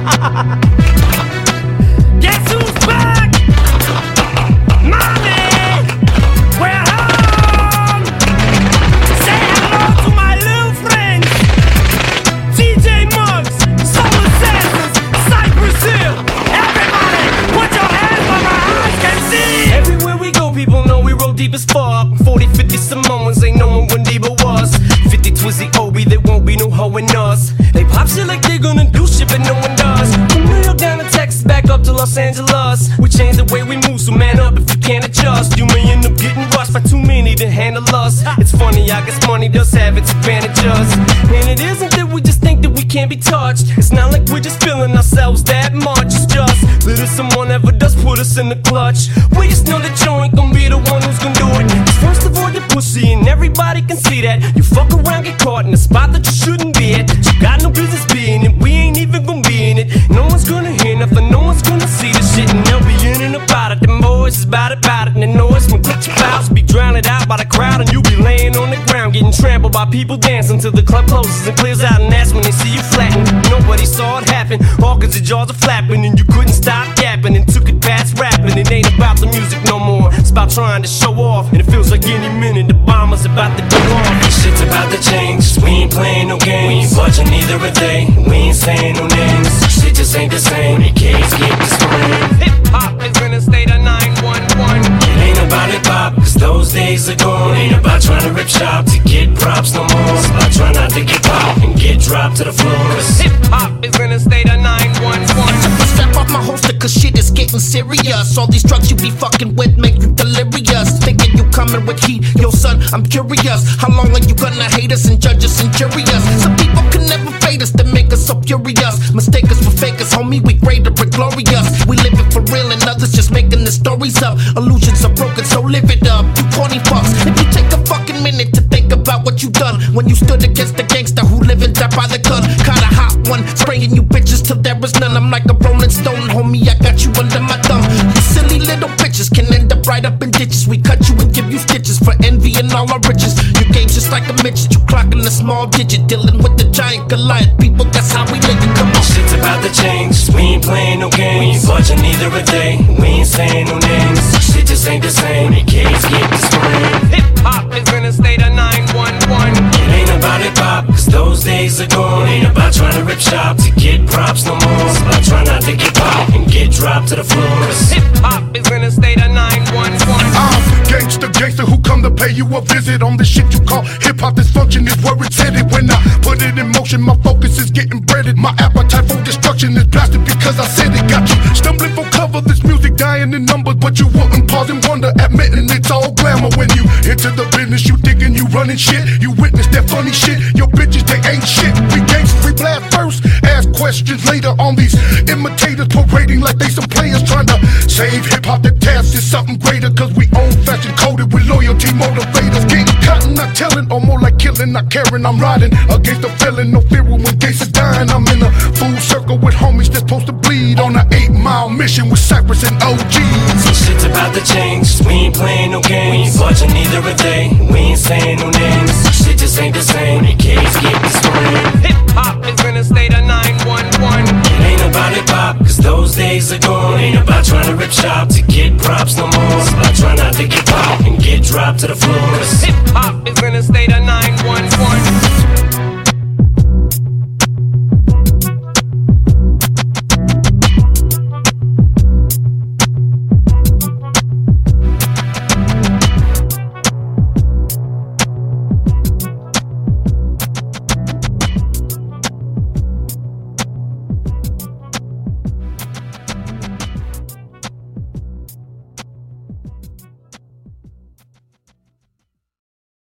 Guess who's back? Mommy, we're home. Say hello to my little friends. TJ Muggs, Soul Assassins, Cypress Hill. Everybody, put your hands where my eyes can see. Everywhere we go, people know we roll deep as fuck. 40, 50 Samoans, ain't knowing when Debo was. 50 Twizzy Obi, there won't be no hoe in us. They pop shit like they're gonna do shit, but no one does. From New York down to Texas, back up to Los Angeles. We change the way we move, so man up if you can't adjust. You may end up getting rushed by too many to handle us. It's funny, I guess money does have its advantages. And it isn't that we just think that we can't be touched. It's not like we're just feeling ourselves that much. It's just that if someone ever does put us in the clutch, we just know that you ain't gonna be the one who's gonna do it. 'Cause first of all, you're pussy and everybody can see that. You fuck around, get caught in a spot that you shouldn't be at. You got no business being it, we ain't even gonna be in it. No one's gonna hear nothing, no one's gonna see the shit. And they'll be in and about it, them boys is about it. And the noise from glitchy clouds be drowned out by the crowd. And you be laying on the ground, getting trampled by people dancing till the club closes and clears out. And that's when they see you flattened. Nobody saw it happen, all 'cause your jaws are flapping. And you couldn't stop yapping and took it past rapping. It ain't about the music no more, it's about trying to show off. And it feels like any minute the bomber's about to go off. Shit's about to change, we ain't playing no games. We ain't budging neither are they, we ain't saying no names. Shit just ain't the same, the kids get the scream. Hip-hop is gonna stay to 911. It ain't about hip hop, 'cause those days are gone. It ain't about trying to rip shop to get props no more. It's about trying not to get popped and get dropped to the floor. Hip-hop is gonna stay to 911. Strap off my holster 'cause shit is getting serious. All these drugs you be fucking with make you delirious. Thinking you coming with heat, yo son, I'm curious. How long are you gonna hate us and judge us and jury us? Some people can never fade us, they make us so furious. Mistake us for fakers, homie, we greater and glorious. We live it for real and others just making the stories up. Illusions are broken, so live it up, you corny fucks. If you take a fucking minute to think about what you done when you stood against the gangster who live and die by the gun. Kinda hot one, spraying you bitches till there is none. I'm like a rolling stone, homie, I got you under my thumb. You silly little bitches can end up right up in ditches. We cut you and give you stitches for envy and all our riches. Your game's just like a midget, you clocking a small digit, dealing with the giant Goliath. People, that's how we live it, come on. Shit's about to change, we ain't playing no games. We ain't budging neither are they, we ain't saying no names. Shit just ain't the same, the kids get the scream. Hip-hop is gonna stay to 911. It ain't about hip hop, 'cause those days are gone. It ain't about trying to rip shop to get props no more. It's about trying not to get popped and get dropped to the floor. Hip-hop is gonna stay to 911. I'm gangster who come to pay you a visit on the shit you call hip-hop. Dysfunction is where it's headed. When I put it in motion, my focus is getting breaded. My appetite for destruction is blasted because I said it. Got you stumbling for cover, this music dying in numbers, but you wouldn't pause and wonder, admitting it's all glamour. When you enter the business, you thinking you running shit. You witness that funny shit, your bitches, they ain't shit. We gangsters, we blast first, ask questions later on these imitators parading like they some players trying to save hip-hop. The task is something greater, 'cause we old-fashioned coded with loyalty motivators. Getting cotton, not telling, or more like killing, not caring. I'm riding against the feeling, no fear when gangsters dying. I'm in a full circle with homies that's supposed to bleed on an 8-mile mission with Cypress and OGs. So shit's about to change, we ain't playing no games. We ain't budging neither are they, we ain't saying no names. Shit just ain't the same, the kids get the scream. Hip-hop is gonna stay to 911. It ain't about hip hop, 'cause those days are gone. It ain't about trying to rip shop to get props no more. It's about trying not to get popped and get dropped to the floor. Hip-hop is gonna stay to 911.